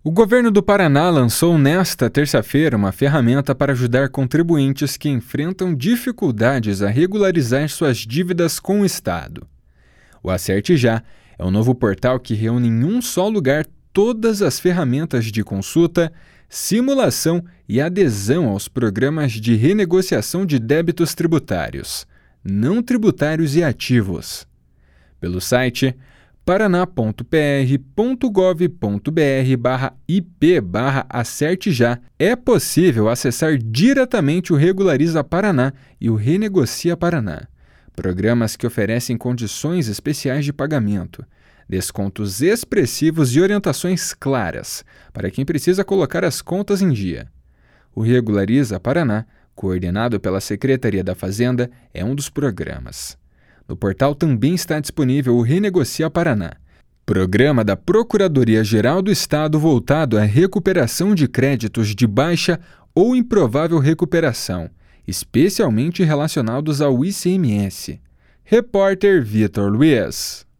O governo do Paraná lançou nesta terça-feira uma ferramenta para ajudar contribuintes que enfrentam dificuldades a regularizar suas dívidas com o Estado. O Acerte Já é um novo portal que reúne em um só lugar todas as ferramentas de consulta, simulação e adesão aos programas de renegociação de débitos tributários, não tributários e ativos. Pelo site paraná.pr.gov.br/ip/Acerte Já é possível acessar diretamente o Regulariza Paraná e o Renegocia Paraná, programas que oferecem condições especiais de pagamento, descontos expressivos e orientações claras para quem precisa colocar as contas em dia. O Regulariza Paraná, coordenado pela Secretaria da Fazenda, é um dos programas. No portal também está disponível o Renegocia Paraná, programa da Procuradoria-Geral do Estado voltado à recuperação de créditos de baixa ou improvável recuperação, especialmente relacionados ao ICMS. Repórter Vitor Luiz.